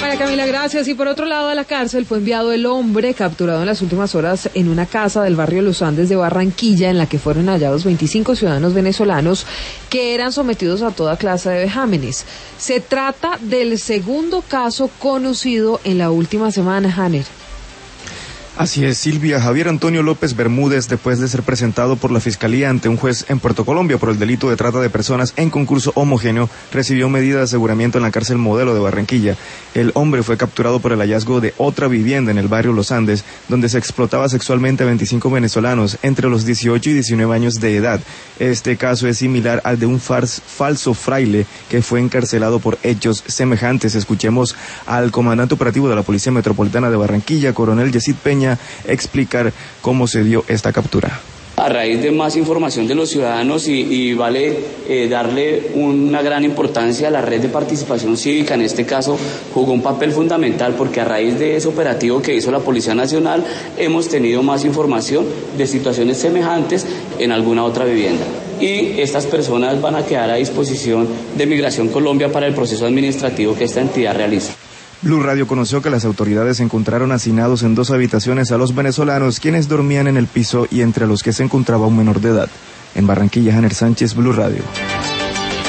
María Camila, gracias. Y por otro lado, a la cárcel fue enviado el hombre capturado en las últimas horas en una casa del barrio Los Andes de Barranquilla, en la que fueron hallados 25 ciudadanos venezolanos que eran sometidos a toda clase de vejámenes. Se trata del segundo caso conocido en la última semana, Janer. Así es, Silvia. Javier Antonio López Bermúdez, después de ser presentado por la Fiscalía ante un juez en Puerto Colombia por el delito de trata de personas en concurso homogéneo, recibió medida de aseguramiento en la cárcel Modelo de Barranquilla. El hombre fue capturado por el hallazgo de otra vivienda en el barrio Los Andes, donde se explotaba sexualmente a 25 venezolanos entre los 18 y 19 años de edad. Este caso es similar al de un falso fraile que fue encarcelado por hechos semejantes. Escuchemos al comandante operativo de la Policía Metropolitana de Barranquilla, coronel Yesid Peña, explicar cómo se dio esta captura. A raíz de más información de los ciudadanos y vale darle una gran importancia a la red de participación cívica, en este caso jugó un papel fundamental porque a raíz de ese operativo que hizo la Policía Nacional hemos tenido más información de situaciones semejantes en alguna otra vivienda. Y estas personas van a quedar a disposición de Migración Colombia para el proceso administrativo que esta entidad realiza. Blue Radio conoció que las autoridades encontraron hacinados en 2 habitaciones a los venezolanos, quienes dormían en el piso y entre los que se encontraba un menor de edad. En Barranquilla, Janer Sánchez, Blue Radio.